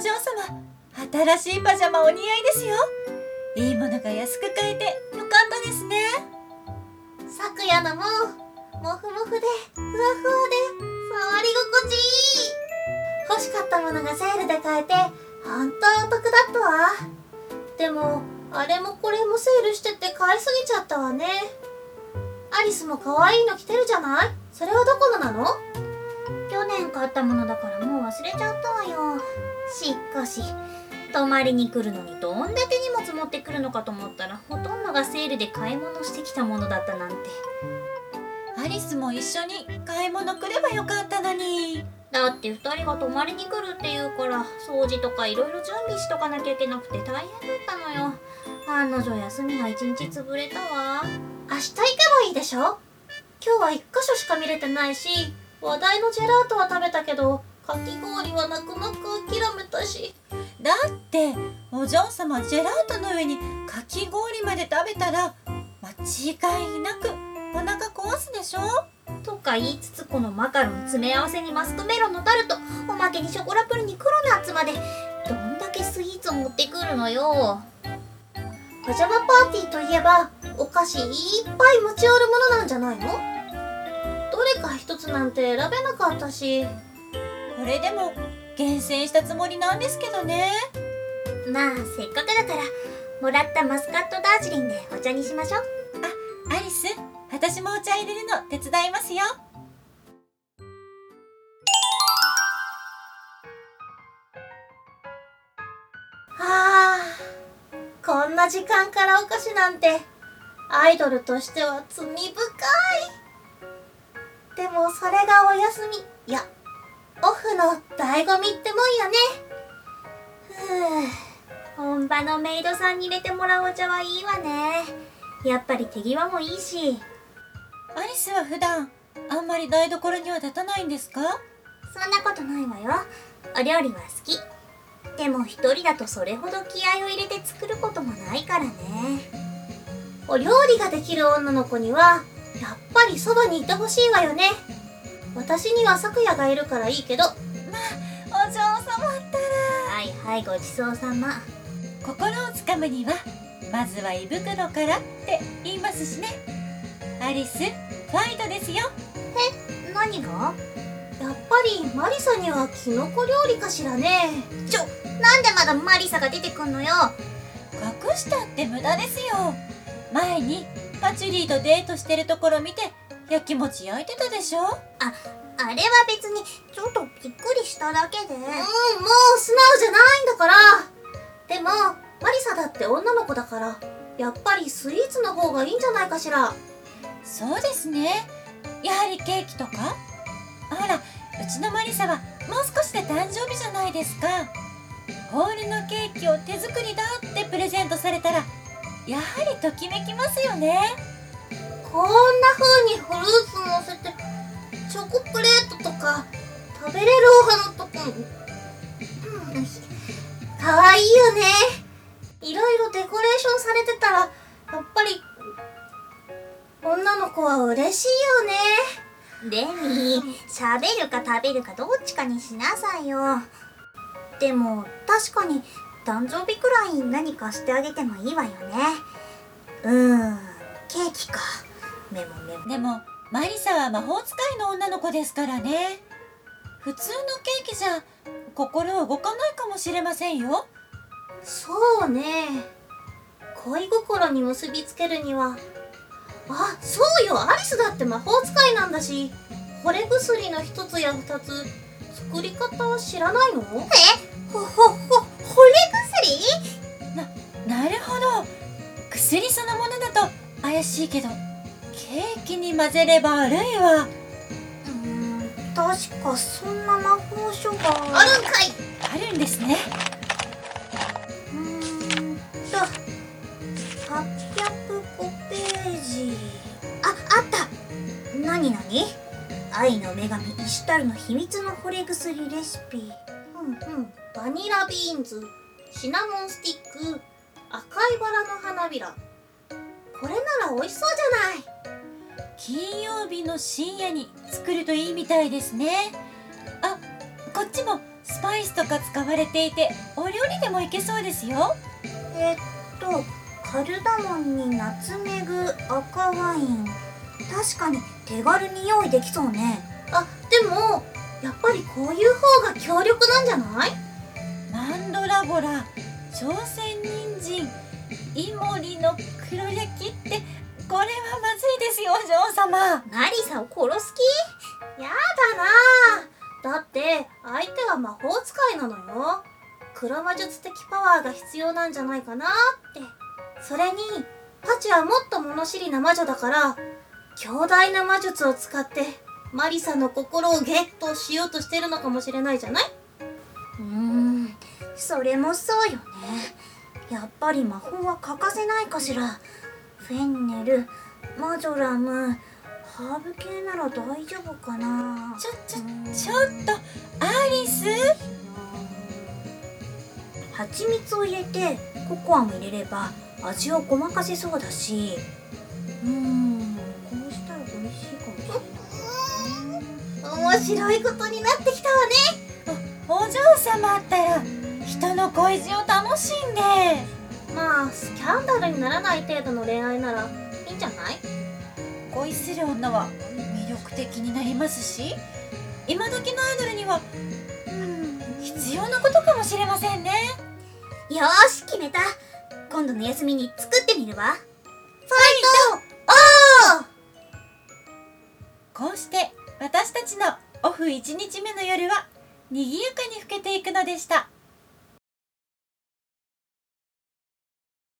嬢様、新しいパジャマお似合いですよ。いいものが安く買えてよかったですね。 昨夜のもふもふでふわふわで触り心地いい。欲しかったものがセールで買えて本当お得だったわ。でもあれもこれもセールしてて買いすぎちゃったわね。アリスも可愛いの着てるじゃない？それはどこのなの？去年買ったものだからもう忘れちゃったわよ。しかし泊まりに来るのにどんだけ荷物持ってくるのかと思ったら、ほとんどがセールで買い物してきたものだったなんて。 アリスも一緒に買い物来ればよかったのに。 だって2人が泊まりに来るって言うから、掃除とかいろいろ準備しとかなきゃいけなくて大変だったのよ。案の定休みが1日潰れたわ。明日行けばいいでしょ。今日は1箇所しか見れてないし、話題のジェラートは食べたけどかき氷は泣く泣く諦めたし。 だってお嬢様、ジェラートの上にかき氷まで食べたら間違いなくお腹壊すでしょ。 とか言いつつ、このマカロン詰め合わせにマスクメロンのタルト、おまけにショコラプリンに黒ナッツまで、どんだけスイーツを持ってくるのよ。パジャマパーティーといえばお菓子いっぱい持ち寄るものなんじゃないの？どれか一つなんて選べなかったし。 これでも厳選したつもりなんですけどね。 まあせっかくだからもらったマスカットダージリンでお茶にしましょう。 アリス、私もお茶入れるの手伝いますよ。 こんな時間からお菓子なんて、アイドルとしては罪深い。でもそれがお休み、いやオフの醍醐味ってもんよね。本場のメイドさんに入れてもらうお茶はいいわね。やっぱり手際もいいし。 アリスは普段あんまり台所には立たないんですか？ そんなことないわよ。お料理は好き。でも一人だとそれほど気合を入れて作ることもないからね。お料理ができる女の子にはやっぱりそばにいてほしいわよね。私には咲夜がいるからいいけど。 まあ、お嬢様ったら。 はいはい、ごちそうさま。 心をつかむにはまずは胃袋からって言いますしね。アリス、ファイトですよ。 何が？やっぱりマリサにはキノコ料理かしらね。なんでまだマリサが出てくんのよ。 隠したって無駄ですよ。前にパチュリーとデートしてるところ見てやきもち焼いてたでしょ。 あれは別にちょっとびっくりしただけで。もう素直じゃないんだから。でもマリサだって女の子だから、やっぱりスイーツの方がいいんじゃないかしら。 そうですね。やはりケーキとか。ほら、うちのマリサはもう少しで誕生日じゃないですか。ホールのケーキを手作りだってプレゼントされたらやはりときめきますよね。 こんな風にフルーツ乗せてチョコプレートとか食べれるお花とか、かわいいよね。いろいろデコレーションされてたらやっぱり女の子は嬉しいよね。レミ、喋るか食べるかどっちかにしなさいよ。でも確かに誕生日くらい何かしてあげてもいいわよね。ケーキか。メモ。 でもマリサは魔法使いの女の子ですからね。普通のケーキじゃ心動かないかもしれませんよ。 そうね。恋心に結びつけるには、そうよ、アリスだって魔法使いなんだし、惚れ薬の一つや二つ作り方は知らないの？惚れ薬？ なるほど。薬そのものだと怪しいけど、ケーキに混ぜれば悪いわ。 確かそんな魔法書があるんかい。 あるんですね。 805ページ。あった。何？愛の女神イシュタルの秘密の惚れ薬レシピ。バニラビーンズ、シナモンスティック、赤いバラの花びら。これなら美味しそうじゃない。 金曜日の深夜に作るといいみたいですね。こっちもスパイスとか使われていて、お料理でもいけそうですよ。 カルダモンにナツメグ、赤ワイン。確かに手軽に用意できそうね。あ、でもやっぱりこういう方が強力なんじゃない？ マンドラゴラ、朝鮮人参、イモリの黒焼きって、これはまずいですよ、お嬢様。 マリサを殺す気？やだな。だって相手は魔法使いなのよ。黒魔術的パワーが必要なんじゃないかなって。それにパチはもっと物知りな魔女だから、強大な魔術を使ってマリサの心をゲットしようとしてるのかもしれないじゃない？それもそうよね。やっぱり魔法は欠かせないかしら。フェンネル、マジョラム、ハーブ系なら大丈夫かな。 ちょっとアリス。 蜂蜜を入れてココアも入れれば味をごまかせそうだし、こうしたら美味しいかもしれない。面白いことになってきたわね。 お嬢様ったら人の恋路を楽しんで。 まあスキャンダルにならない程度の恋愛ならいいんじゃない？ 恋する女は魅力的になりますし、今時のアイドルには必要なことかもしれませんね。 よーし、決めた。今度の休みに作ってみるわ。ファイト！ こうして私たちのオフ1日目の夜は賑やかに更けていくのでした。